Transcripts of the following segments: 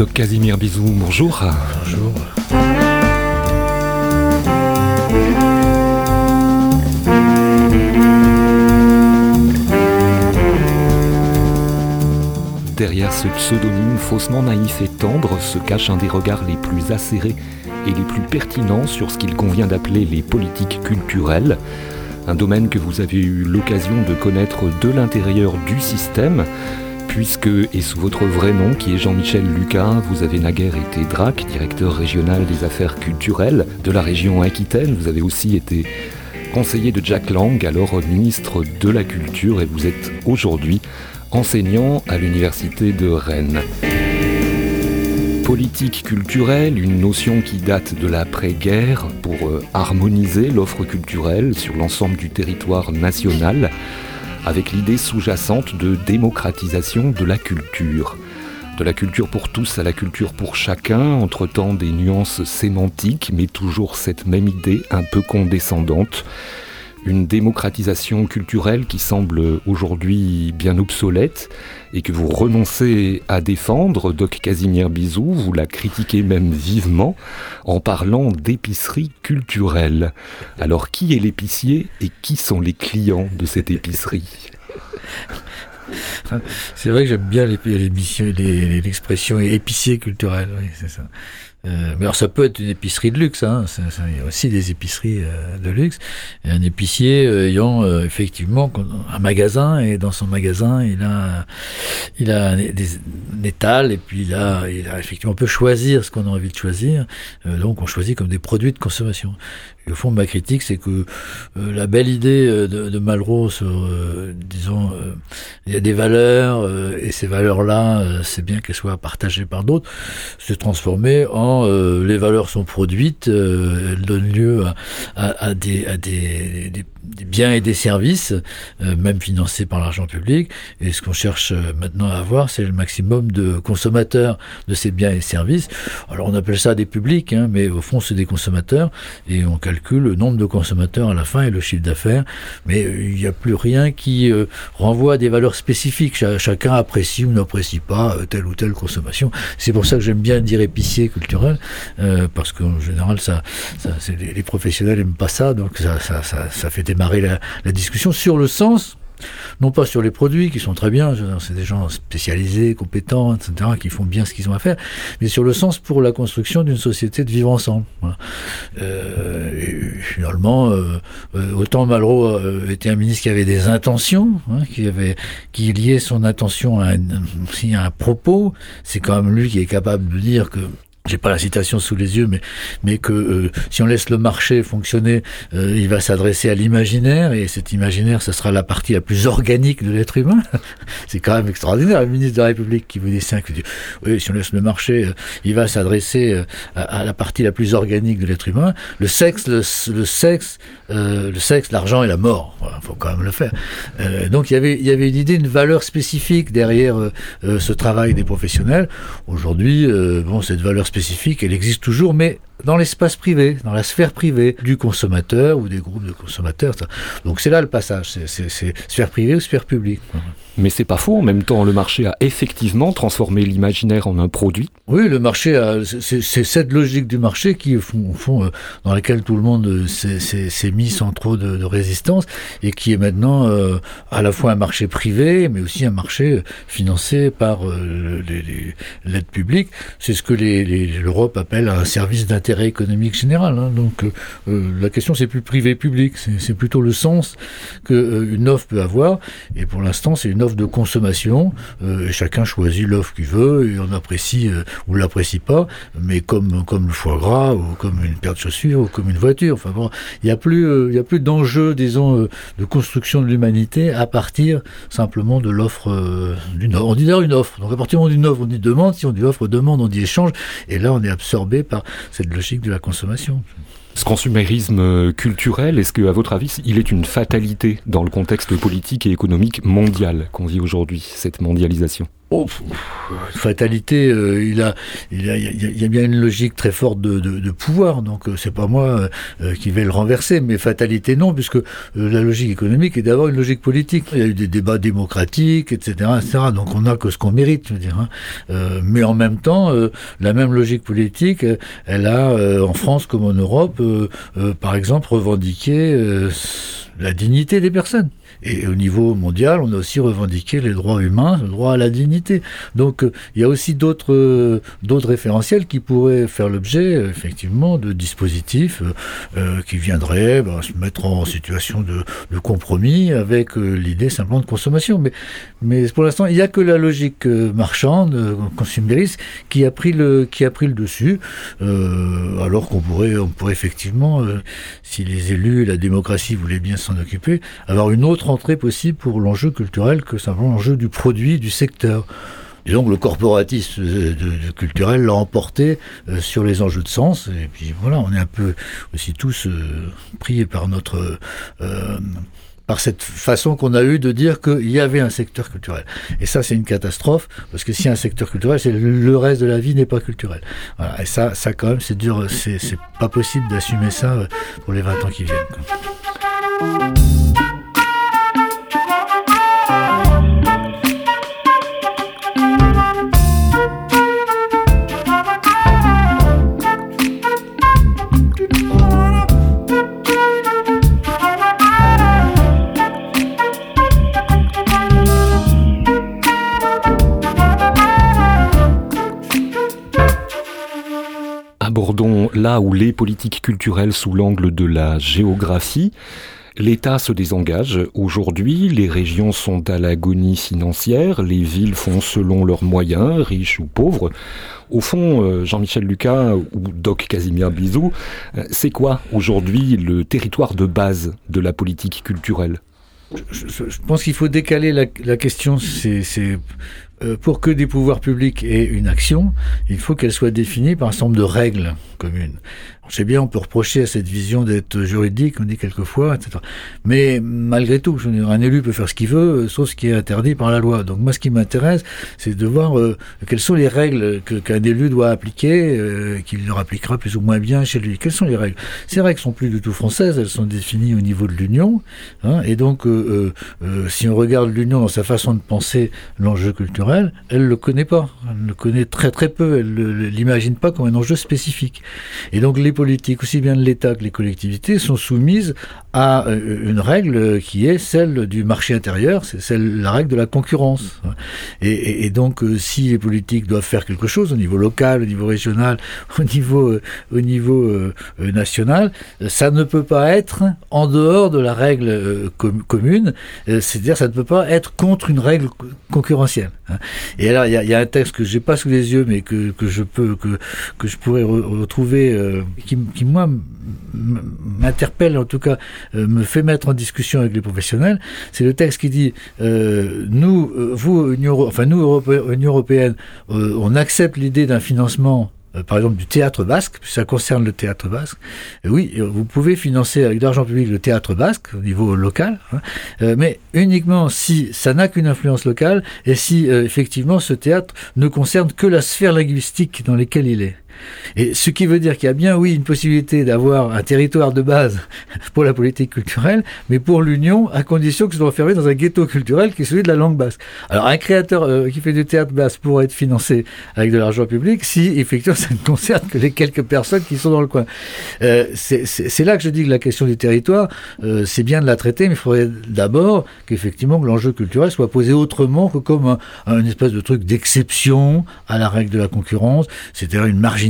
Doc Casimir Bizou, bonjour. Bonjour. Derrière ce pseudonyme faussement naïf et tendre se cache un des regards les plus acérés et les plus pertinents sur ce qu'il convient d'appeler les politiques culturelles. Un domaine que vous avez eu l'occasion de connaître de l'intérieur du système, puisque, et sous votre vrai nom, qui est Jean-Michel Lucas, vous avez naguère été DRAC, directeur régional des affaires culturelles de la région Aquitaine. Vous avez aussi été conseiller de Jack Lang, alors ministre de la Culture, et vous êtes aujourd'hui enseignant à l'université de Rennes. Politique culturelle, une notion qui date de l'après-guerre pour harmoniser l'offre culturelle sur l'ensemble du territoire national, avec l'idée sous-jacente de démocratisation de la culture. De la culture pour tous à la culture pour chacun, entre-temps des nuances sémantiques, mais toujours cette même idée un peu condescendante. Une démocratisation culturelle qui semble aujourd'hui bien obsolète et que vous renoncez à défendre. Doc Casimir Bizou, vous la critiquez même vivement en parlant d'épicerie culturelle. Alors qui est l'épicier et qui sont les clients de cette épicerie ? C'est vrai que j'aime bien l'expression épicier culturel, oui, c'est ça. Mais alors ça peut être une épicerie de luxe, hein. Il y a aussi des épiceries de luxe. Et un épicier ayant effectivement un magasin, et dans son magasin il a un étal, et puis il a effectivement, on peut choisir ce qu'on a envie de choisir, donc on choisit comme des produits de consommation. Et au fond, ma critique, c'est que la belle idée de Malraux sur, il y a des valeurs, et ces valeurs-là, c'est bien qu'elles soient partagées par d'autres, se transformer en les valeurs sont produites, elles donnent lieu à des biens et des services, même financés par l'argent public. Et ce qu'on cherche maintenant à avoir, c'est le maximum de consommateurs de ces biens et services. Alors on appelle ça des publics, hein, mais au fond c'est des consommateurs, et on calcule le nombre de consommateurs à la fin et le chiffre d'affaires. Mais il n'y a plus rien qui renvoie à des valeurs spécifiques. Chacun apprécie ou n'apprécie pas telle ou telle consommation. C'est pour ça que j'aime bien dire épicier culturel, parce qu'en général les professionnels n'aiment pas ça, donc ça fait démarrer la discussion sur le sens, non pas sur les produits qui sont très bien, c'est des gens spécialisés, compétents, etc., qui font bien ce qu'ils ont à faire, mais sur le sens pour la construction d'une société de vivre ensemble. Voilà. Et finalement, autant Malraux était un ministre qui avait des intentions, hein, qui liait son intention à un propos. C'est quand même lui qui est capable de dire que, j'ai pas la citation sous les yeux, mais que si on laisse le marché fonctionner, il va s'adresser à l'imaginaire, et cet imaginaire, ce sera la partie la plus organique de l'être humain. C'est quand même extraordinaire, le ministre de la République qui vous dit ça, qui dit oui, si on laisse le marché, il va s'adresser à la partie la plus organique de l'être humain. Le sexe, l'argent et la mort. Voilà, faut quand même le faire. Donc il y avait une idée, une valeur spécifique derrière ce travail des professionnels. Aujourd'hui, cette valeur spécifique, elle existe toujours, mais dans l'espace privé, dans la sphère privée du consommateur ou des groupes de consommateurs. Donc c'est là le passage, c'est sphère privée ou sphère publique. Mais c'est pas faux, en même temps le marché a effectivement transformé l'imaginaire en un produit. Oui, le marché c'est cette logique du marché qui, au fond, dans laquelle tout le monde s'est mis sans trop de résistance, et qui est maintenant à la fois un marché privé, mais aussi un marché financé par l'aide publique. C'est ce que l'Europe appelle un service d'intérêt économique général, hein. Donc la question, c'est plus privé-public, c'est plutôt le sens qu'une offre peut avoir, et pour l'instant c'est une offre de consommation, et chacun choisit l'offre qu'il veut, et on apprécie ou l'apprécie pas, mais comme le foie gras, ou comme une paire de chaussures, ou comme une voiture. Enfin bon, il y a plus d'enjeu, disons, de construction de l'humanité à partir simplement de l'offre d'une offre. On dit d'ailleurs une offre, donc à partir du moment d'une offre, on dit demande, si on dit offre, demande, on dit échange, et là on est absorbé par cette logique de la consommation. Ce consumérisme culturel, est-ce qu'à votre avis, il est une fatalité dans le contexte politique et économique mondial qu'on vit aujourd'hui, cette mondialisation ? Oh, fatalité, il y a bien une logique très forte de pouvoir, donc c'est pas moi qui vais le renverser, mais fatalité non, puisque la logique économique est d'abord une logique politique. Il y a eu des débats démocratiques, etc., donc on n'a que ce qu'on mérite, je veux dire. Mais en même temps, la même logique politique, elle a, en France comme en Europe, par exemple, revendiqué la dignité des personnes. Et au niveau mondial, on a aussi revendiqué les droits humains, le droit à la dignité. Donc, il y a aussi d'autres référentiels qui pourraient faire l'objet, effectivement, de dispositifs qui viendraient se mettre en situation de compromis avec l'idée simplement de consommation. Mais pour l'instant, il n'y a que la logique marchande, consumériste, qui a pris le dessus, alors qu'on pourrait effectivement, si les élus et la démocratie voulaient bien s'en occuper, avoir une autre entrée possible pour l'enjeu culturel que simplement l'enjeu du produit, du secteur. Et donc le corporatisme culturel l'a emporté sur les enjeux de sens. Et puis voilà, on est un peu aussi tous pris par par cette façon qu'on a eue de dire qu'il y avait un secteur culturel. Et ça, c'est une catastrophe, parce que s'il y a un secteur culturel, c'est le reste de la vie n'est pas culturel. Voilà. Et ça quand même, c'est dur, c'est pas possible d'assumer ça pour les 20 ans qui viennent, quoi. Abordons là où les politiques culturelles sous l'angle de la géographie. L'État se désengage. Aujourd'hui, les régions sont à l'agonie financière, les villes font selon leurs moyens, riches ou pauvres. Au fond, Jean-Michel Lucas ou Doc Casimir Bizou, c'est quoi aujourd'hui le territoire de base de la politique culturelle ? Je pense qu'il faut décaler la question. Pour que des pouvoirs publics aient une action, il faut qu'elle soit définie par un certain nombre de règles communes. Je sais bien, on peut reprocher à cette vision d'être juridique, on dit quelquefois, etc. Mais malgré tout, un élu peut faire ce qu'il veut, sauf ce qui est interdit par la loi. Donc moi, ce qui m'intéresse, c'est de voir quelles sont les règles qu'un élu doit appliquer, qu'il leur appliquera plus ou moins bien chez lui. Quelles sont les règles ? Ces règles sont plus du tout françaises, elles sont définies au niveau de l'Union. Et donc, si on regarde l'Union dans sa façon de penser l'enjeu culturel, elle le connaît pas. Elle le connaît très très peu. Elle l'imagine pas comme un enjeu spécifique. Et donc les politiques, aussi bien de l'État que les collectivités, sont soumises à une règle qui est celle du marché intérieur, c'est la règle de la concurrence. Et donc, si les politiques doivent faire quelque chose au niveau local, au niveau régional, au niveau national, ça ne peut pas être en dehors de la règle commune, c'est-à-dire ça ne peut pas être contre une règle concurrentielle. Et alors, il y a un texte que j'ai pas sous les yeux, mais que je pourrais retrouver, qui moi m'interpelle, en tout cas me fait mettre en discussion avec les professionnels. C'est le texte qui dit nous, Union européenne, on accepte l'idée d'un financement par exemple du théâtre basque, ça concerne le théâtre basque. Oui, vous pouvez financer avec de l'argent public le théâtre basque au niveau local, mais uniquement si ça n'a qu'une influence locale et si effectivement ce théâtre ne concerne que la sphère linguistique dans laquelle il est. Et ce qui veut dire qu'il y a bien, oui, une possibilité d'avoir un territoire de base pour la politique culturelle, mais pour l'Union, à condition que ce soit enfermé dans un ghetto culturel qui est celui de la langue basque. Alors, un créateur qui fait du théâtre basque pourrait être financé avec de l'argent public si, effectivement, ça ne concerne que les quelques personnes qui sont dans le coin. C'est là que je dis que la question du territoire, c'est bien de la traiter, mais il faudrait d'abord qu'effectivement que l'enjeu culturel soit posé autrement que comme un espèce de truc d'exception à la règle de la concurrence, c'est-à-dire une marginalité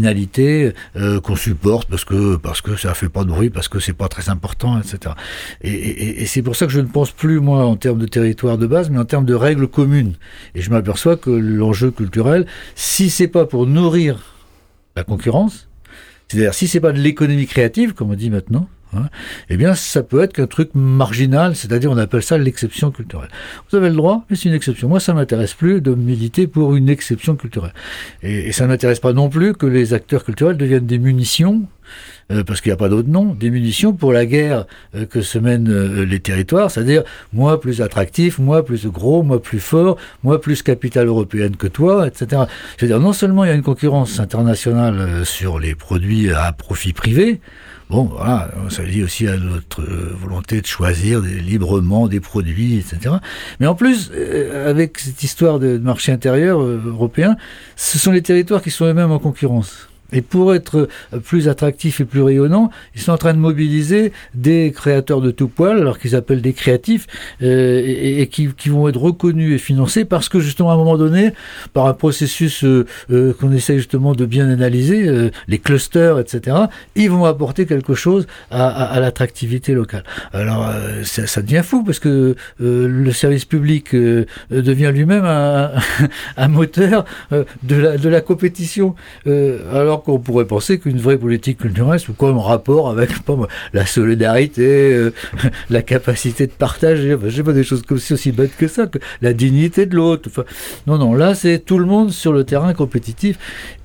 qu'on supporte parce que ça fait pas de bruit, parce que c'est pas très important, etc. Et c'est pour ça que je ne pense plus, moi, en termes de territoire de base, mais en termes de règles communes. Et je m'aperçois que l'enjeu culturel, si c'est pas pour nourrir la concurrence, c'est-à-dire si c'est pas de l'économie créative, comme on dit maintenant, hein, eh bien, ça peut être qu'un truc marginal, c'est-à-dire on appelle ça l'exception culturelle. Vous avez le droit, mais c'est une exception. Moi, ça m'intéresse plus de militer pour une exception culturelle. Et ça ne m'intéresse pas non plus que les acteurs culturels deviennent des munitions, parce qu'il n'y a pas d'autre nom, des munitions pour la guerre que se mènent les territoires, c'est-à-dire moi plus attractif, moi plus gros, moi plus fort, moi plus capitale européenne que toi, etc. Je veux dire, non seulement il y a une concurrence internationale sur les produits à profit privé, bon, voilà, ça dit aussi à notre volonté de choisir librement des produits, etc. Mais en plus, avec cette histoire de marché intérieur européen, ce sont les territoires qui sont eux-mêmes en concurrence. Et pour être plus attractifs et plus rayonnants, ils sont en train de mobiliser des créateurs de tout poil, alors qu'ils appellent des créatifs, et qui vont être reconnus et financés parce que justement à un moment donné, par un processus qu'on essaie justement de bien analyser, les clusters, etc., ils vont apporter quelque chose à l'attractivité locale. Alors ça devient fou parce que le service public devient lui-même un moteur de la compétition. Alors qu'on pourrait penser qu'une vraie politique culturelle soit comme en rapport avec la solidarité, la capacité de partager, je sais pas, des choses comme ça, aussi bêtes que ça, que la dignité de l'autre. Enfin, non, là c'est tout le monde sur le terrain compétitif.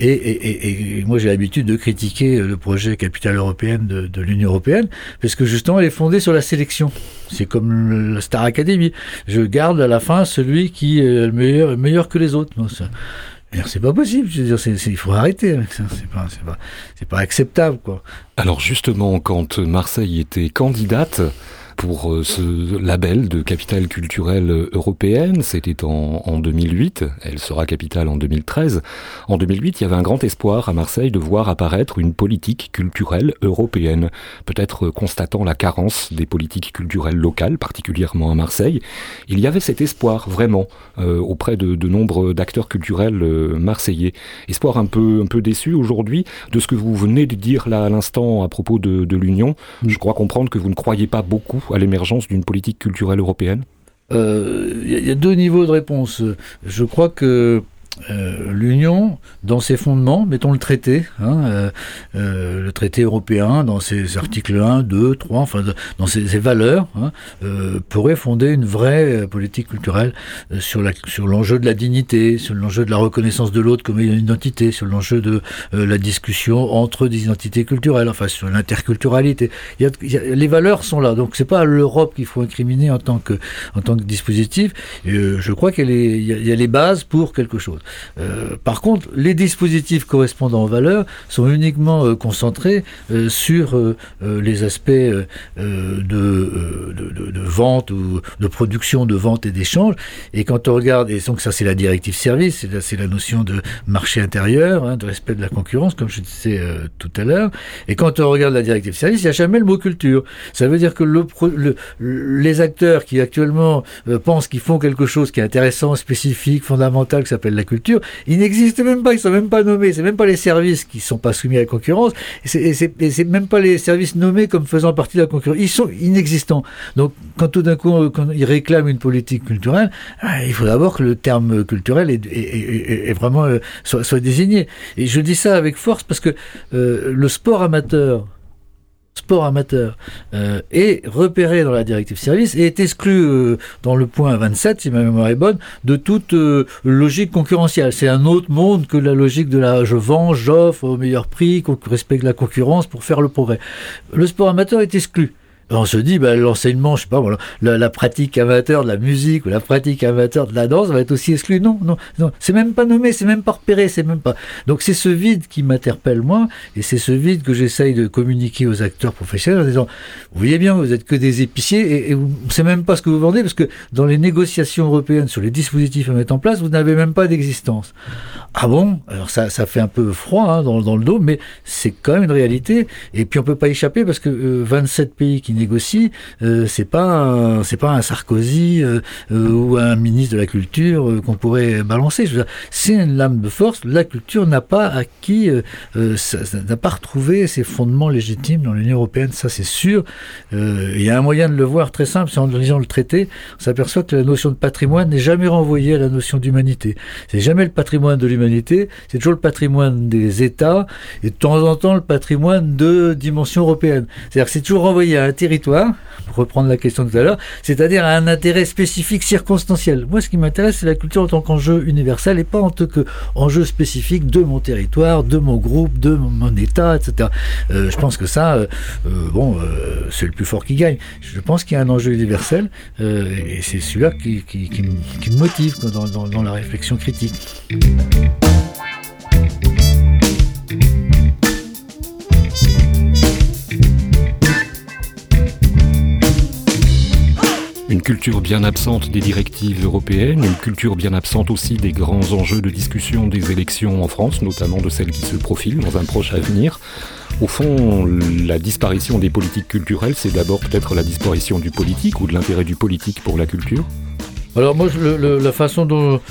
Et moi j'ai l'habitude de critiquer le projet Capitale européenne de l'Union européenne, parce que justement elle est fondée sur la sélection. C'est comme la Star Academy. Je garde à la fin celui qui est le meilleur que les autres. Non, ça, c'est pas possible, je veux dire, il faut arrêter avec ça, c'est pas acceptable, quoi. Alors justement, quand Marseille était candidate pour ce label de capitale culturelle européenne, c'était en 2008, elle sera capitale en 2013. En 2008, il y avait un grand espoir à Marseille de voir apparaître une politique culturelle européenne, peut-être constatant la carence des politiques culturelles locales, particulièrement à Marseille. Il y avait cet espoir, vraiment, auprès de nombre d'acteurs culturels marseillais. Espoir un peu déçu aujourd'hui de ce que vous venez de dire là à l'instant à propos de l'Union. Je crois comprendre que vous ne croyez pas beaucoup à l'émergence d'une politique culturelle européenne. Il y a deux niveaux de réponse. Je crois que l'Union, dans ses fondements, mettons le traité, le traité européen, dans ses articles 1, 2, 3, enfin dans ses valeurs, pourrait fonder une vraie politique culturelle sur l'enjeu de la dignité, sur l'enjeu de la reconnaissance de l'autre comme une identité, sur l'enjeu de la discussion entre des identités culturelles, enfin sur l'interculturalité. Les valeurs sont là, donc c'est pas l'Europe qu'il faut incriminer en tant que dispositif. Je crois qu'il y a les bases pour quelque chose. Par contre, les dispositifs correspondant aux valeurs sont uniquement concentrés sur les aspects de vente ou de production, de vente et d'échange. Et quand on regarde, et donc ça c'est la directive service, c'est la notion de marché intérieur, de respect de la concurrence, comme je disais tout à l'heure. Et quand on regarde la directive service, il n'y a jamais le mot culture. Ça veut dire que les acteurs qui actuellement pensent qu'ils font quelque chose qui est intéressant, spécifique, fondamental, qui s'appelle la culture, ils n'existent même pas, ils sont même pas nommés, c'est même pas les services qui sont pas soumis à la concurrence, et c'est même pas les services nommés comme faisant partie de la concurrence, ils sont inexistants. Donc quand tout d'un coup quand ils réclament une politique culturelle, il faut d'abord que le terme culturel est vraiment soit désigné. Et je dis ça avec force parce que le sport amateur est repéré dans la directive service et est exclu dans le point 27, si ma mémoire est bonne, de toute logique concurrentielle. C'est un autre monde que la logique de la je vends, j'offre au meilleur prix, qu'on respecte la concurrence pour faire le progrès. Le sport amateur est exclu. On se dit, l'enseignement, je sais pas, la pratique amateur de la musique ou la pratique amateur de la danse va être aussi exclue. Non, c'est même pas nommé, c'est même pas repéré, c'est même pas. Donc c'est ce vide qui m'interpelle moi, et c'est ce vide que j'essaye de communiquer aux acteurs professionnels en disant, vous voyez bien, vous êtes que des épiciers et vous ne savez même pas ce que vous vendez parce que dans les négociations européennes sur les dispositifs à mettre en place, vous n'avez même pas d'existence. Ah bon? Alors ça fait un peu froid dans le dos, mais c'est quand même une réalité. Et puis on peut pas échapper parce que 27 pays qui négocie, c'est pas un Sarkozy ou un ministre de la culture qu'on pourrait balancer. Je veux dire, c'est une lame de force. La culture n'a pas acquis, n'a pas retrouvé ses fondements légitimes dans l'Union européenne, ça c'est sûr. Il y a un moyen de le voir très simple, c'est en lisant le traité, on s'aperçoit que la notion de patrimoine n'est jamais renvoyée à la notion d'humanité. C'est jamais le patrimoine de l'humanité, c'est toujours le patrimoine des États et de temps en temps le patrimoine de dimension européenne. C'est-à-dire que c'est toujours renvoyé à un territoire, pour reprendre la question de tout à l'heure, c'est-à-dire à un intérêt spécifique circonstanciel. Moi, ce qui m'intéresse, c'est la culture en tant qu'enjeu universel et pas en tant qu'enjeu spécifique de mon territoire, de mon groupe, de mon État, etc. Je pense que ça, c'est le plus fort qui gagne. Je pense qu'il y a un enjeu universel et c'est celui-là qui me motive dans la réflexion critique. Une culture bien absente des directives européennes, une culture bien absente aussi des grands enjeux de discussion des élections en France, notamment de celles qui se profilent dans un proche avenir. Au fond, la disparition des politiques culturelles, c'est d'abord peut-être la disparition du politique ou de l'intérêt du politique pour la culture ? Alors moi, la façon dont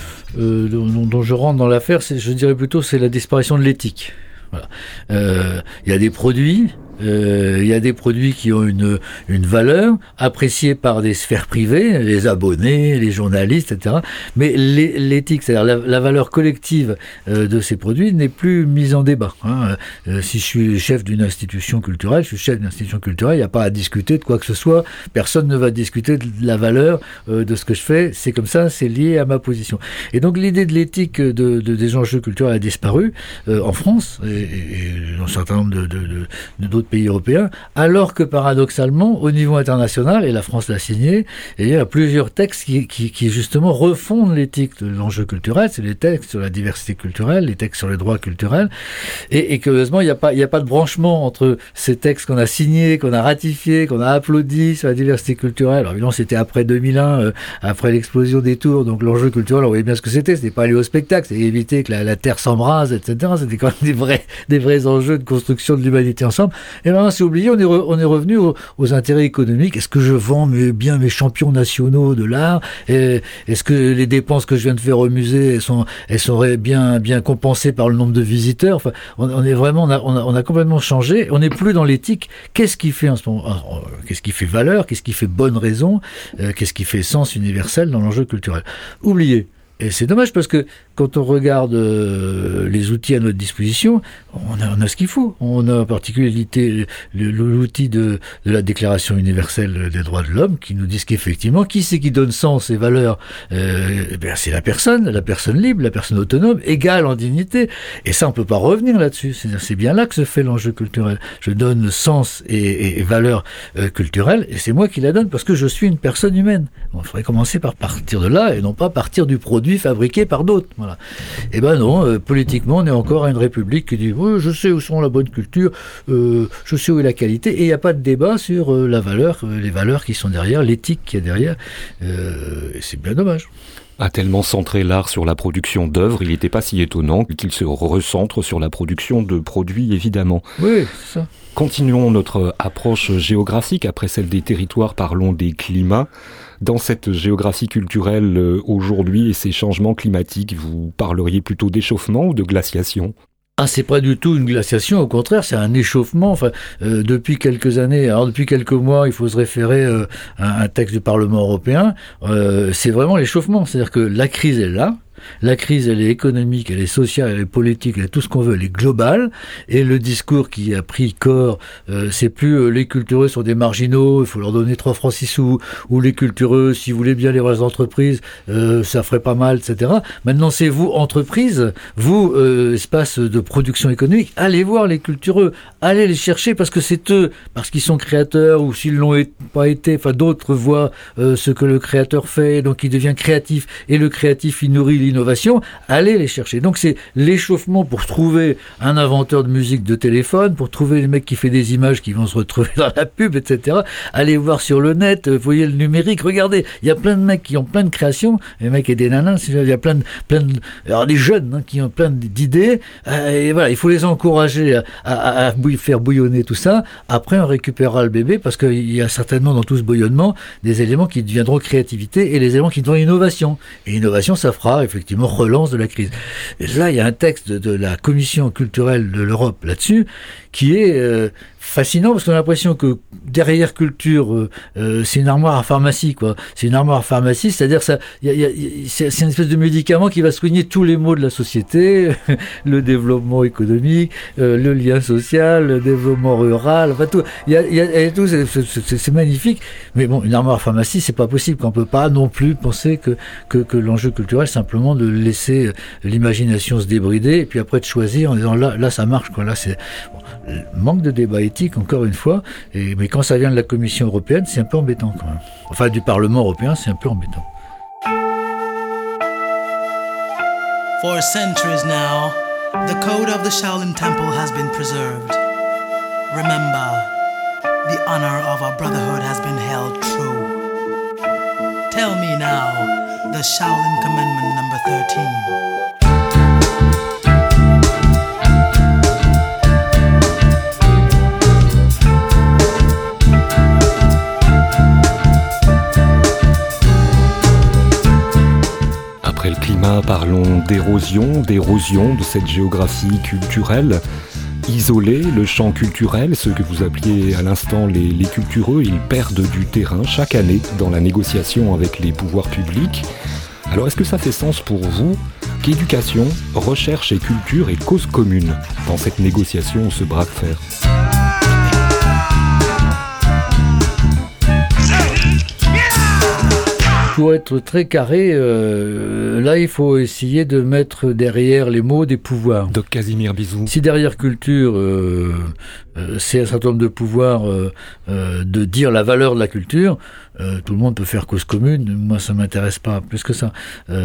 je rentre dans l'affaire, je dirais plutôt c'est la disparition de l'éthique. Voilà. Y a des produits. Il y a des produits qui ont une valeur appréciée par des sphères privées, les abonnés, les journalistes, etc. Mais l'éthique, c'est-à-dire la valeur collective de ces produits n'est plus mise en débat. Si je suis chef d'une institution culturelle, il n'y a pas à discuter de quoi que ce soit. Personne ne va discuter de la valeur de ce que je fais. C'est comme ça, c'est lié à ma position. Et donc l'idée de l'éthique des enjeux culturels a disparu en France et dans un certain nombre d'autres pays européens, alors que paradoxalement, au niveau international, et la France l'a signé, il y a plusieurs textes qui justement refondent l'éthique de l'enjeu culturel. C'est les textes sur la diversité culturelle, les textes sur les droits culturels, et curieusement, il n'y a pas de branchement entre ces textes qu'on a signés, qu'on a ratifiés, qu'on a applaudis sur la diversité culturelle. Alors évidemment, c'était après 2001, après l'explosion des tours, donc l'enjeu culturel, on voyait bien ce que c'était pas aller au spectacle, c'était éviter que la terre s'embrase, etc. C'était quand même des vrais enjeux de construction de l'humanité ensemble. Et là, c'est oublié, on est revenu aux intérêts économiques. Est-ce que je vends bien mes champions nationaux de l'art? Est-ce que les dépenses que je viens de faire au musée, elles seraient bien compensées par le nombre de visiteurs? Enfin, on est vraiment, on a complètement changé. On n'est plus dans l'éthique. Qu'est-ce qui fait en ce moment? Qu'est-ce qui fait valeur? Qu'est-ce qui fait bonne raison? Qu'est-ce qui fait sens universel dans l'enjeu culturel? Oublié. Et c'est dommage parce que quand on regarde les outils à notre disposition, on a ce qu'il faut. On a en particulier l'outil de la Déclaration universelle des droits de l'homme qui nous dit qu'effectivement, qui c'est qui donne sens et valeur? C'est la personne libre, la personne autonome, égale en dignité. Et ça, on peut pas revenir là-dessus. C'est bien là que se fait l'enjeu culturel. Je donne sens et valeur culturelle et c'est moi qui la donne parce que je suis une personne humaine. Bon, il faudrait commencer par partir de là et non pas partir du produit fabriqué par d'autres. Voilà. Eh ben non, politiquement, on est encore à une république qui dit je sais où sont la bonne culture, je sais où est la qualité, et il n'y a pas de débat sur la valeur, les valeurs qui sont derrière, l'éthique qui est derrière, et c'est bien dommage. A tellement centré l'art sur la production d'œuvres, il n'était pas si étonnant qu'il se recentre sur la production de produits, évidemment. Oui, c'est ça. Continuons notre approche géographique. Après celle des territoires, parlons des climats. Dans cette géographie culturelle aujourd'hui et ces changements climatiques, vous parleriez plutôt d'échauffement ou de glaciation ? C'est pas du tout une glaciation, au contraire, c'est un échauffement. Enfin, depuis quelques années, alors depuis quelques mois, il faut se référer à un texte du Parlement européen. C'est vraiment l'échauffement, c'est-à-dire que la crise est là. La crise, elle est économique, elle est sociale, elle est politique, elle est tout ce qu'on veut, elle est globale. Et le discours qui a pris corps, c'est plus les cultureux sont des marginaux, il faut leur donner 3 francs 6 sous, ou les cultureux, si vous voulez bien les vraies entreprises, ça ferait pas mal, etc. Maintenant, c'est vous, entreprises, vous, espace de production économique, allez voir les cultureux, allez les chercher parce que c'est eux, parce qu'ils sont créateurs, ou s'ils l'ont pas été, enfin d'autres voient ce que le créateur fait, donc il devient créatif, et le créatif, il nourrit l'innovation, allez les chercher. Donc c'est l'échauffement pour trouver un inventeur de musique de téléphone, pour trouver le mec qui fait des images qui vont se retrouver dans la pub, etc. Allez voir sur le net, vous voyez le numérique, regardez, il y a plein de mecs qui ont plein de créations, les mecs et des nanas, il y a plein de alors des jeunes qui ont plein d'idées, et voilà, il faut les encourager à faire bouillonner tout ça. Après, on récupérera le bébé, parce qu'il y a certainement dans tout ce bouillonnement des éléments qui deviendront créativité et les éléments qui deviendront innovation. Et innovation, ça fera effectivement relance de la crise. Et là, il y a un texte de la Commission culturelle de l'Europe là-dessus, qui est fascinant, parce qu'on a l'impression que derrière culture, c'est une armoire à pharmacie, quoi. C'est une armoire à pharmacie, c'est-à-dire ça, c'est une espèce de médicament qui va soigner tous les maux de la société, le développement économique, le lien social, le développement rural, enfin tout. Il y a tout, c'est magnifique. Mais bon, une armoire à pharmacie, c'est pas possible. On peut pas non plus penser que l'enjeu culturel, simplement de laisser l'imagination se débrider et puis après de choisir en disant là ça marche, quoi. Là c'est manque de débat éthique, encore une fois, mais quand ça vient de la Commission européenne, c'est un peu embêtant quand même. Enfin, du Parlement européen, c'est un peu embêtant. For centuries now, the code of the Shaolin Temple has been preserved. Remember, the honor of our brotherhood has been held true. Tell me now, the Shaolin Commandment number 13. Après le climat, parlons d'érosion de cette géographie culturelle. Isoler le champ culturel, ceux que vous appeliez à l'instant les cultureux, ils perdent du terrain chaque année dans la négociation avec les pouvoirs publics. Alors est-ce que ça fait sens pour vous qu'éducation, recherche et culture est cause commune dans cette négociation, ce bras de fer ? Pour être très carré, là il faut essayer de mettre derrière les mots des pouvoirs. Doc Casimir Bizou. Si derrière culture, c'est un certain nombre de pouvoirs de dire la valeur de la culture, tout le monde peut faire cause commune. Moi, ça m'intéresse pas plus que ça.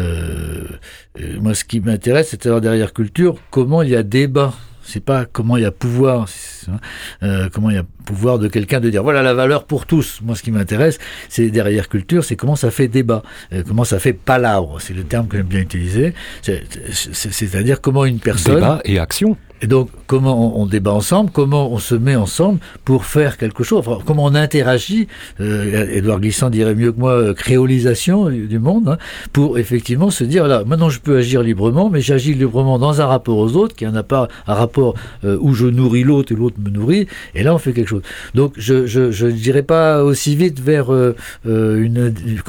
Moi, ce qui m'intéresse, c'est de savoir derrière culture comment il y a débat. C'est pas comment il y a pouvoir, comment il y a pouvoir de quelqu'un de dire voilà la valeur pour tous. Moi, ce qui m'intéresse, c'est derrière culture, c'est comment ça fait débat, comment ça fait palabre. C'est le terme que j'aime bien utiliser. C'est-à-dire comment une personne... Débat et action. Et donc, comment on débat ensemble, comment on se met ensemble pour faire quelque chose, enfin, comment on interagit, Édouard Glissant dirait mieux que moi, créolisation du monde, hein, pour effectivement se dire, là, maintenant je peux agir librement, mais j'agis librement dans un rapport aux autres, qui n'a pas un rapport où je nourris l'autre et l'autre me nourrit, et là on fait quelque chose. Donc, je dirais pas aussi vite vers une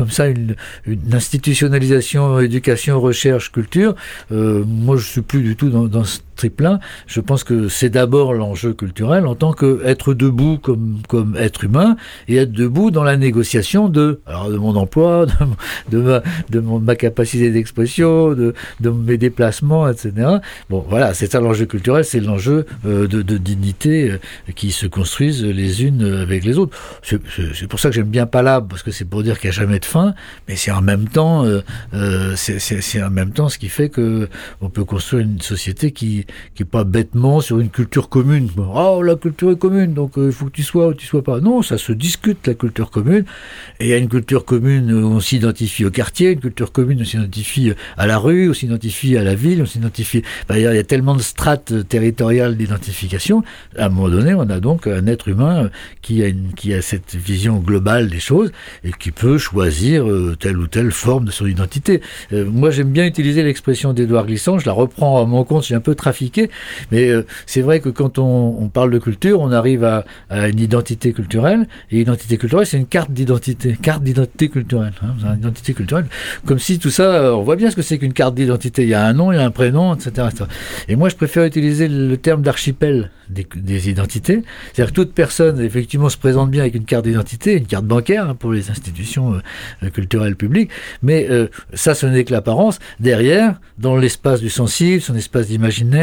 institutionnalisation, éducation, recherche, culture. Moi, je suis plus du tout dans ce trip-là. Je pense que c'est d'abord l'enjeu culturel en tant qu'être debout comme être humain et être debout dans la négociation de mon emploi, de ma capacité d'expression, de mes déplacements, etc. Bon, voilà, c'est ça l'enjeu culturel, c'est l'enjeu de dignité qui se construisent les unes avec les autres. C'est pour ça que j'aime bien Palabre, parce que c'est pour dire qu'il n'y a jamais de fin, mais c'est en même temps, c'est en même temps ce qui fait que on peut construire une société qui est pas bêtement sur une culture commune. Oh, la culture est commune, donc il faut que tu sois ou tu sois pas. Non, ça se discute, la culture commune. Et il y a une culture commune où on s'identifie au quartier, une culture commune où on s'identifie à la rue, on s'identifie à la ville, on s'identifie... il y a tellement de strates territoriales d'identification. À un moment donné, on a donc un être humain qui a cette vision globale des choses et qui peut choisir telle ou telle forme de son identité. Moi, j'aime bien utiliser l'expression d'Édouard Glissant, je la reprends à mon compte, j'ai un peu trafiqué, mais c'est vrai que quand on parle de culture, on arrive à une identité culturelle, et identité culturelle, c'est une carte d'identité culturelle, hein, une identité culturelle, comme si tout ça, on voit bien ce que c'est qu'une carte d'identité, il y a un nom, il y a un prénom, etc. Et moi, je préfère utiliser le terme d'archipel des identités, c'est-à-dire que toute personne, effectivement, se présente bien avec une carte d'identité, une carte bancaire, hein, pour les institutions culturelles publiques, mais ça, ce n'est que l'apparence. Derrière, dans l'espace du sensible, son espace d'imaginaire,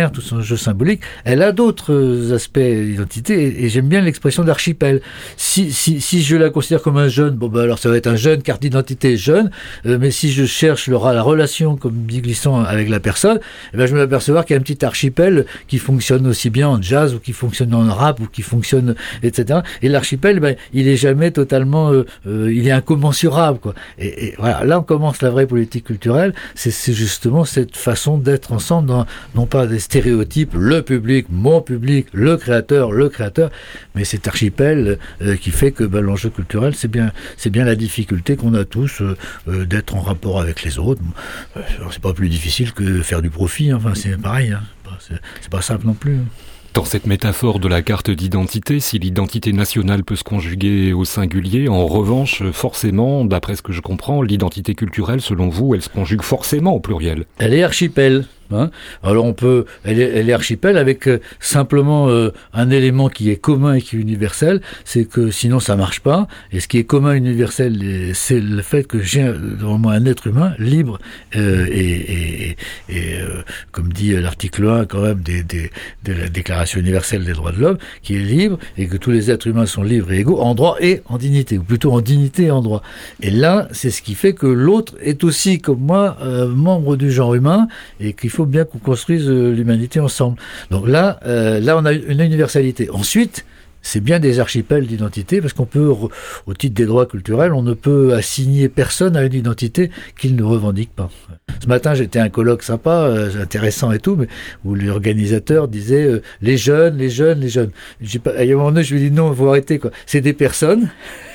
imaginaire, tout son jeu symbolique, elle a d'autres aspects d'identité, et j'aime bien l'expression d'archipel. Si je la considère comme un jeune, alors ça va être un jeune, carte d'identité jeune, mais si je cherche la relation, comme dit Glissant, avec la personne, je vais m'apercevoir qu'il y a un petit archipel qui fonctionne aussi bien en jazz, ou qui fonctionne en rap, ou qui fonctionne, etc. Et l'archipel, il est jamais totalement, il est incommensurable, quoi. Et voilà, là on commence la vraie politique culturelle, c'est justement cette façon d'être ensemble, non pas des stéréotypes, le public, mon public, le créateur, mais cet archipel qui fait que l'enjeu culturel, c'est bien la difficulté qu'on a tous d'être en rapport avec les autres. C'est pas plus difficile que faire du profit, enfin c'est pareil, c'est pas simple non plus. Dans cette métaphore de la carte d'identité, si l'identité nationale peut se conjuguer au singulier, en revanche, forcément, d'après ce que je comprends, l'identité culturelle, selon vous, elle se conjugue forcément au pluriel. Elle est archipel. Alors elle est archipel avec simplement un élément qui est commun et qui est universel, c'est que sinon ça marche pas. Et ce qui est commun et universel, c'est le fait que j'ai devant moi un être humain libre et comme dit l'article 1 quand même de la Déclaration universelle des droits de l'homme, qui est libre et que tous les êtres humains sont libres et égaux en droit et en dignité, ou plutôt en dignité et en droit. Et là, c'est ce qui fait que l'autre est aussi comme moi membre du genre humain et qu'il faut bien qu'on construise l'humanité ensemble. Donc là on a une universalité. Ensuite, c'est bien des archipels d'identité, parce qu'on peut, au titre des droits culturels, on ne peut assigner personne à une identité qu'il ne revendique pas. Ce matin, j'étais à un colloque sympa, intéressant et tout, mais où l'organisateur disait les jeunes. À un moment donné, je lui ai dit non, il faut arrêter, quoi. C'est des personnes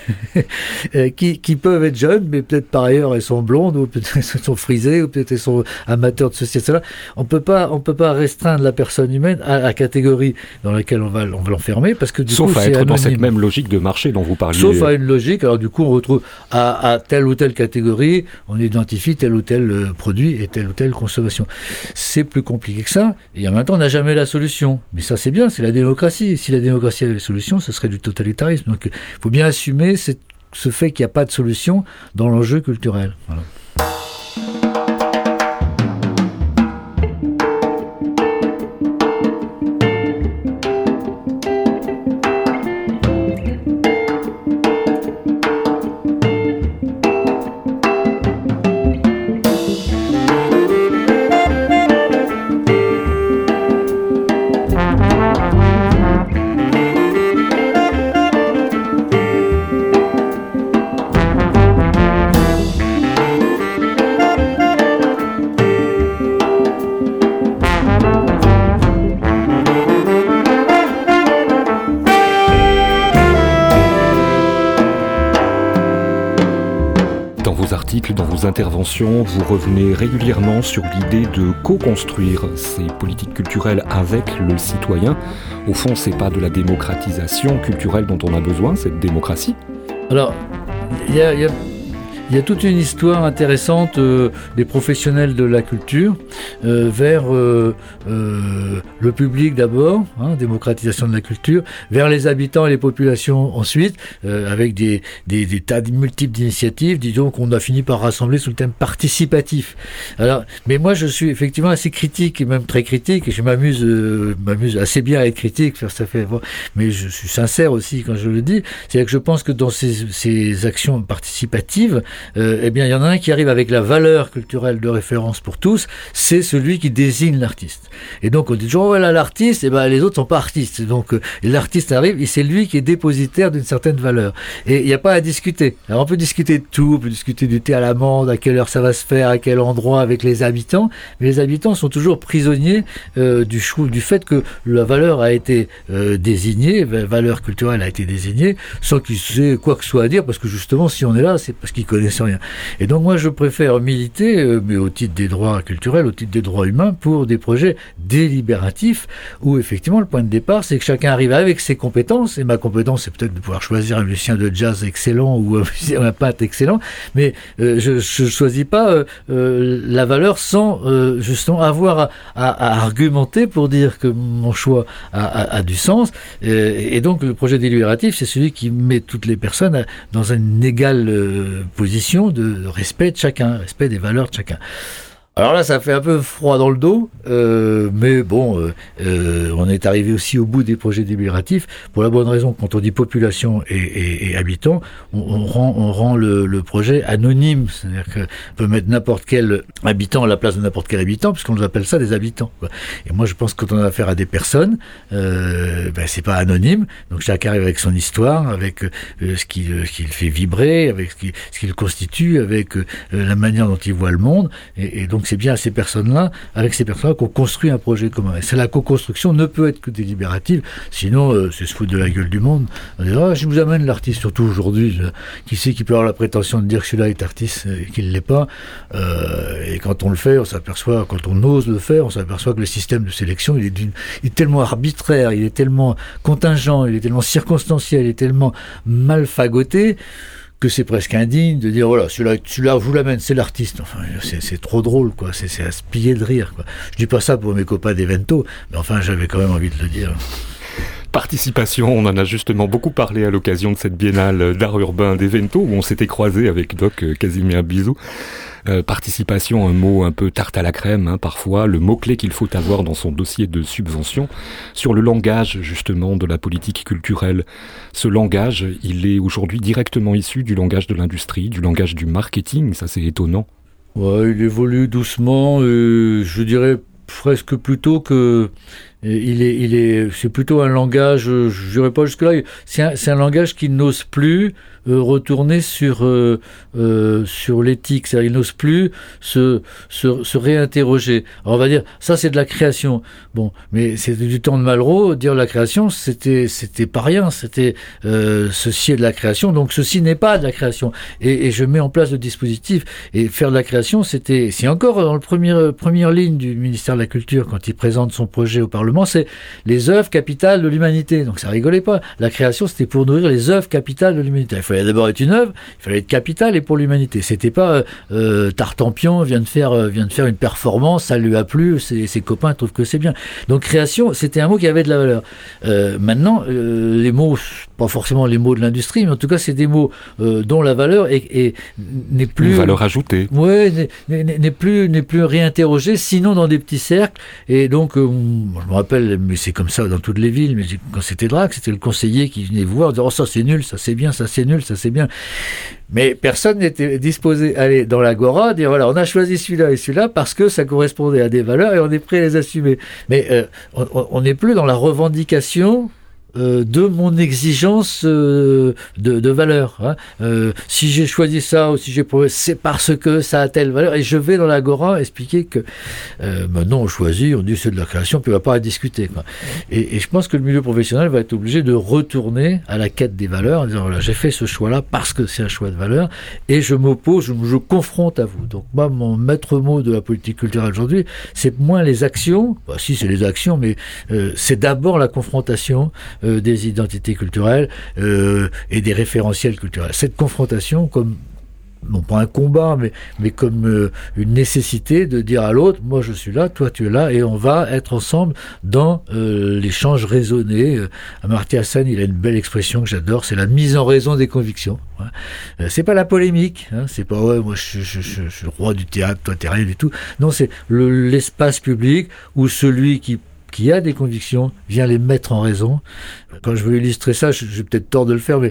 qui peuvent être jeunes, mais peut-être par ailleurs elles sont blondes, ou peut-être elles sont frisées, ou peut-être elles sont amateurs de ceci et cela. On peut pas restreindre la personne humaine à la catégorie dans laquelle on va l'enfermer, parce que du sauf coup, à être dans cette même logique de marché dont vous parliez. Sauf à une logique, alors du coup on retrouve à telle ou telle catégorie, on identifie tel ou tel produit et telle ou telle consommation. C'est plus compliqué que ça, et en même temps on n'a jamais la solution. Mais ça c'est bien, c'est la démocratie. Si la démocratie avait la solution, ce serait du totalitarisme. Donc il faut bien assumer ce fait qu'il n'y a pas de solution dans l'enjeu culturel. Voilà. Dans vos interventions, vous revenez régulièrement sur l'idée de co-construire ces politiques culturelles avec le citoyen. Au fond, c'est pas de la démocratisation culturelle dont on a besoin, cette démocratie. Alors, il y a toute une histoire intéressante des professionnels de la culture vers le public d'abord, démocratisation de la culture, vers les habitants et les populations ensuite, avec des tas de multiples d'initiatives, disons qu'on a fini par rassembler sous le thème participatif. Alors, mais moi je suis effectivement assez critique, et même très critique, et je m'amuse assez bien à être critique, ça fait, bon, mais je suis sincère aussi quand je le dis, c'est-à-dire que je pense que dans ces actions participatives, eh bien, il y en a un qui arrive avec la valeur culturelle de référence pour tous, c'est celui qui désigne l'artiste. Et donc, on dit toujours, voilà, l'artiste, et ben, les autres sont pas artistes. Donc, l'artiste arrive, et c'est lui qui est dépositaire d'une certaine valeur. Et il n'y a pas à discuter. Alors, on peut discuter de tout, on peut discuter du thé à l'amande, à quelle heure ça va se faire, à quel endroit, avec les habitants, mais les habitants sont toujours prisonniers du fait que la valeur a été désignée, la valeur culturelle a été désignée, sans qu'ils aient quoi que ce soit à dire, parce que justement, si on est là, c'est parce qu'ils connaissent rien. Et donc moi je préfère militer, mais au titre des droits culturels, au titre des droits humains, pour des projets délibératifs, où effectivement le point de départ c'est que chacun arrive avec ses compétences, et ma compétence c'est peut-être de pouvoir choisir un musicien de jazz excellent ou un peintre excellent, mais je choisis pas la valeur sans justement avoir à argumenter pour dire que mon choix a du sens, et donc le projet délibératif c'est celui qui met toutes les personnes dans une égale position de respect de chacun, respect des valeurs de chacun. Alors là, ça fait un peu froid dans le dos, mais bon, on est arrivé aussi au bout des projets délibératifs pour la bonne raison. Quand on dit population et habitants, on rend le projet anonyme, c'est-à-dire qu'on peut mettre n'importe quel habitant à la place de n'importe quel habitant, puisqu'on appelle ça des habitants, quoi. Et moi, je pense que quand on a affaire à des personnes, c'est pas anonyme. Donc chacun arrive avec son histoire, avec ce qui le fait vibrer, avec ce qui le constitue, avec la manière dont il voit le monde, et donc c'est bien à ces personnes-là, avec ces personnes-là, qu'on construit un projet commun. Et c'est la co-construction ne peut être que délibérative, sinon c'est se foutre de la gueule du monde. On dit, je vous amène l'artiste, surtout aujourd'hui, qui sait qui peut avoir la prétention de dire que celui-là est artiste et qu'il ne l'est pas. Et quand on le fait, on s'aperçoit, quand on ose le faire, on s'aperçoit que le système de sélection, il est tellement arbitraire, il est tellement contingent, il est tellement circonstanciel, il est tellement mal fagoté, que c'est presque indigne de dire voilà, celui-là je vous l'amène, c'est l'artiste. Enfin, c'est trop drôle, quoi. C'est à se piller de rire, quoi. Je dis pas ça pour mes copains d'Evento, mais enfin j'avais quand même envie de le dire. Participation, on en a justement beaucoup parlé à l'occasion de cette biennale d'art urbain d'Evento, où on s'était croisé avec Doc Casimir Bizou. Participation, un mot un peu tarte à la crème, parfois, le mot-clé qu'il faut avoir dans son dossier de subvention, sur le langage, justement, de la politique culturelle. Ce langage, il est aujourd'hui directement issu du langage de l'industrie, du langage du marketing, ça c'est étonnant. Ouais, il évolue doucement, je dirais presque plutôt que... c'est plutôt un langage, je dirais pas jusque-là, c'est un langage qui n'ose plus retourner sur l'éthique, c'est-à-dire il n'ose plus se réinterroger. Alors on va dire, ça c'est de la création. Bon, mais c'est du temps de Malraux, dire la création, c'était pas rien, c'était ceci est de la création, donc ceci n'est pas de la création. Et je mets en place le dispositif, et faire de la création, c'est encore dans le première ligne du ministère de la Culture, quand il présente son projet au Parlement, c'est les œuvres capitales de l'humanité. Donc ça rigolait pas. La création, c'était pour nourrir les œuvres capitales de l'humanité. Il fallait d'abord être une œuvre, il fallait être capitale et pour l'humanité. C'était pas Tartampion vient de faire une performance, ça lui a plu, ses copains trouvent que c'est bien. Donc création, c'était un mot qui avait de la valeur. Maintenant, les mots, pas forcément les mots de l'industrie, mais en tout cas, c'est des mots dont la valeur n'est plus... Une valeur ajoutée. Ouais, n'est plus réinterrogée, sinon dans des petits cercles. Et donc, je me rappelle, mais c'est comme ça dans toutes les villes, mais quand c'était Drac, c'était le conseiller qui venait voir, dire, oh, ça c'est nul, ça c'est bien, ça c'est nul, ça c'est bien. Mais personne n'était disposé à aller dans l'agora, dire voilà, on a choisi celui-là et celui-là parce que ça correspondait à des valeurs et on est prêt à les assumer. Mais on n'est plus dans la revendication de mon exigence de valeur. Si j'ai choisi ça ou si j'ai prouvé, c'est parce que ça a telle valeur. Et je vais dans l'agora expliquer que non, on choisit, on dit c'est de la création, puis on va pas à discuter, quoi. Et je pense que le milieu professionnel va être obligé de retourner à la quête des valeurs en disant voilà, j'ai fait ce choix-là parce que c'est un choix de valeur et je m'oppose, je confronte à vous. Donc moi, mon maître mot de la politique culturelle aujourd'hui, c'est moins les actions, si c'est les actions, mais c'est d'abord la confrontation des identités culturelles et des référentiels culturels. Cette confrontation, comme non pas un combat, mais comme une nécessité de dire à l'autre, moi je suis là, toi tu es là, et on va être ensemble dans l'échange raisonné. Amartya Sen, il a une belle expression que j'adore, c'est la mise en raison des convictions. C'est pas la polémique, c'est pas ouais, moi je suis le roi du théâtre, toi t'es rien du tout. Non, c'est l'espace public où celui qui a des convictions, vient les mettre en raison. Quand je veux illustrer ça, j'ai peut-être tort de le faire, mais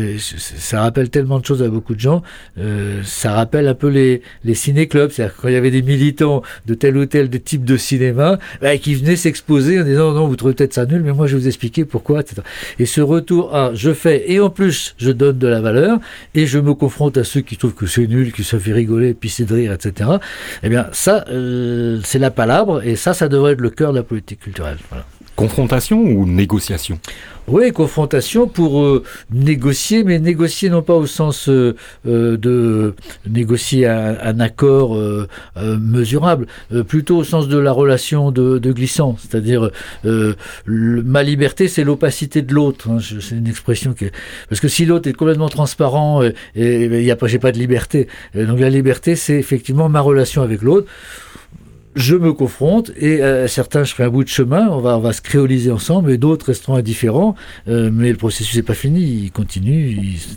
ça rappelle tellement de choses à beaucoup de gens. Ça rappelle un peu les ciné-clubs, c'est-à-dire quand il y avait des militants de tel ou tel type de cinéma, qui venaient s'exposer en disant non, vous trouvez peut-être ça nul, mais moi je vais vous expliquer pourquoi, etc. Et ce retour à je fais, et en plus je donne de la valeur, et je me confronte à ceux qui trouvent que c'est nul, qui se fait rigoler, pisser de rire, etc. Eh bien ça, c'est la palabre, et ça devrait être le cœur de la politique culturelle. Voilà. Confrontation ou négociation ? Oui, confrontation pour négocier, mais négocier non pas au sens de négocier un accord mesurable, plutôt au set de la relation de glissant, c'est-à-dire ma liberté c'est l'opacité de l'autre, c'est une expression parce que si l'autre est complètement transparent j'ai pas de liberté, donc la liberté c'est effectivement ma relation avec l'autre. je me confronte et certains, je ferai un bout de chemin, on va se créoliser ensemble et d'autres resteront indifférents, mais le processus n'est pas fini, il continue.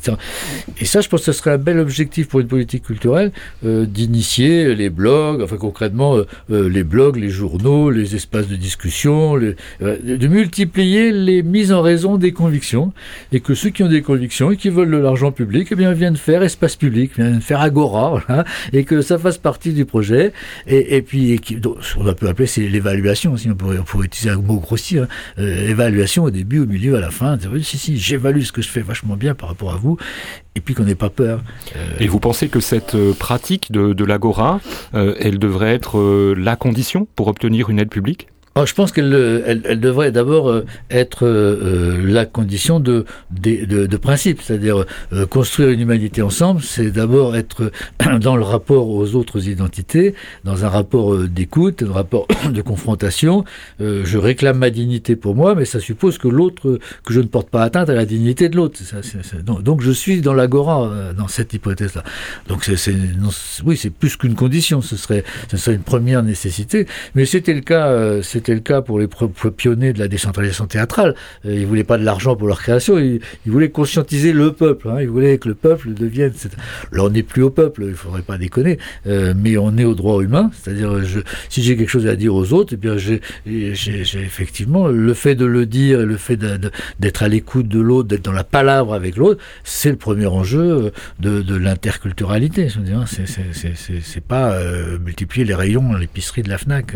Et ça, je pense que ce serait un bel objectif pour une politique culturelle, d'initier les blogs, enfin concrètement les blogs, les journaux, les espaces de discussion, de multiplier les mises en raison des convictions et que ceux qui ont des convictions et qui veulent de l'argent public, eh bien viennent faire espace public, viennent faire agora, voilà, et que ça fasse partie du projet et puis on peut appeler c'est l'évaluation aussi, on pourrait utiliser un mot grossier, évaluation au début, au milieu, à la fin, si j'évalue ce que je fais vachement bien par rapport à vous, et puis qu'on n'ait pas peur. Et vous pensez que cette pratique de l'agora, elle devrait être la condition pour obtenir une aide publique ? Alors, je pense qu'elle devrait d'abord être la condition de principe, c'est-à-dire construire une humanité ensemble, c'est d'abord être dans le rapport aux autres identités, dans un rapport d'écoute, un rapport de confrontation. Je réclame ma dignité pour moi, mais ça suppose que l'autre, que je ne porte pas atteinte à la dignité de l'autre. Donc je suis dans l'agora, dans cette hypothèse-là. Donc c'est plus qu'une condition, ce serait une première nécessité, mais c'était le cas pour les pionniers de la décentralisation théâtrale. Ils voulaient pas de l'argent pour leur création, ils voulaient conscientiser le peuple. Ils voulaient que le peuple devienne... Là, on n'est plus au peuple, il faudrait pas déconner, mais on est au droit humain, c'est-à-dire si j'ai quelque chose à dire aux autres, eh bien j'ai effectivement le fait de le dire, le fait d'être à l'écoute de l'autre, d'être dans la palabre avec l'autre, c'est le premier enjeu de l'interculturalité. Je veux dire, c'est pas multiplier les rayons à l'épicerie de la Fnac,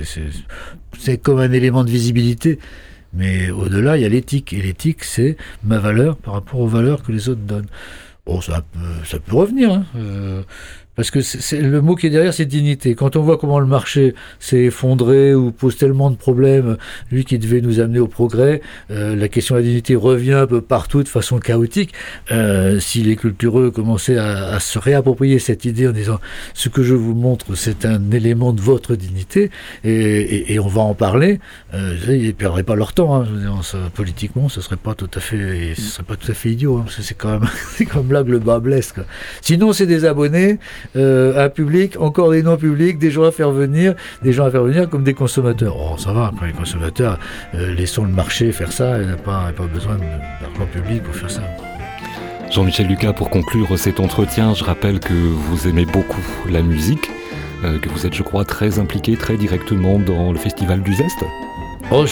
c'est comme un élément de visibilité, mais au-delà, il y a l'éthique, et l'éthique, c'est ma valeur par rapport aux valeurs que les autres donnent. Bon, ça peut revenir, parce que le mot qui est derrière, c'est dignité. Quand on voit comment le marché s'est effondré ou pose tellement de problèmes, lui qui devait nous amener au progrès, la question de la dignité revient un peu partout de façon chaotique. Si les cultureux commençaient à se réapproprier cette idée en disant ce que je vous montre, c'est un élément de votre dignité, et on va en parler, ils ne perdraient pas leur temps. Je veux dire, politiquement, ce serait pas tout à fait idiot. C'est quand même là que le bas blesse, quoi. Sinon, c'est des abonnés. Un public, encore des non-publics, des gens à faire venir comme des consommateurs. Oh, ça va, quand les consommateurs, laissons le marché faire ça, il n'y a pas besoin d'argent public pour faire ça. Jean-Michel Lucas, pour conclure cet entretien, je rappelle que vous aimez beaucoup la musique, que vous êtes, je crois, très impliqué, très directement dans le festival du Zest. Oh,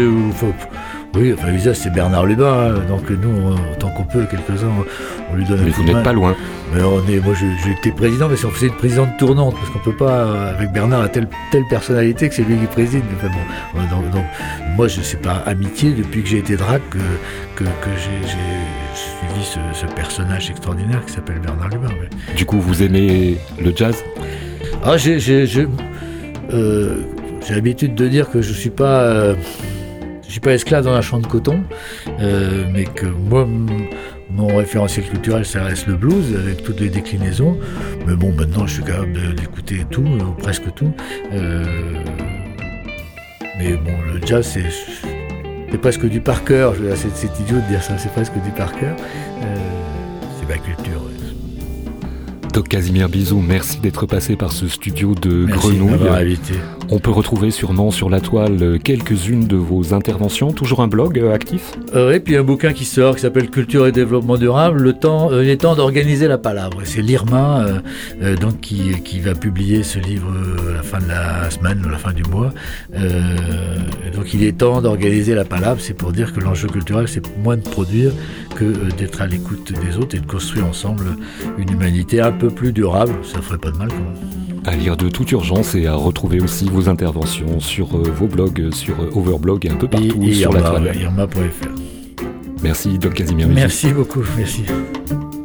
oui, enfin, l'USAS, c'est Bernard Lubin, donc nous, autant qu'on peut, quelques-uns, on lui donne un coup de main. Mais vous n'êtes pas loin. Mais moi, j'ai été président, mais on faisait une présidente tournante, parce qu'on peut pas, avec Bernard, à telle personnalité que c'est lui qui préside. Enfin, bon, donc, moi, c'est pas amitié, depuis que j'ai été drague, que j'ai suivi ce personnage extraordinaire qui s'appelle Bernard Lubin. Ouais. Du coup, vous aimez le jazz ? Ah, j'ai l'habitude de dire que je suis pas esclave dans un champ de coton, mais que moi, mon référentiel culturel, ça reste le blues, avec toutes les déclinaisons. Mais bon, maintenant, je suis capable d'écouter tout, ou presque tout. Mais bon, le jazz, c'est presque du par cœur. C'est idiot de dire ça, c'est presque du par cœur. C'est ma culture. Doc Casimir Bizot, merci d'être passé par ce studio de Grenouille. Merci de m'avoir invité. On peut retrouver sûrement sur la toile quelques-unes de vos interventions. Toujours un blog actif ? Oui, puis un bouquin qui sort qui s'appelle Culture et développement durable. Il est temps d'organiser la palabre. C'est l'IRMA donc qui va publier ce livre à la fin de la semaine, à la fin du mois. Donc il est temps d'organiser la palabre. C'est pour dire que l'enjeu culturel, c'est moins de produire que d'être à l'écoute des autres et de construire ensemble une humanité un peu plus durable. Ça ferait pas de mal quand même. À lire de toute urgence et à retrouver aussi vos interventions sur vos blogs, sur Overblog et un peu partout et sur la toile. Irma.fr. Merci Doc Casimir. Merci beaucoup, merci.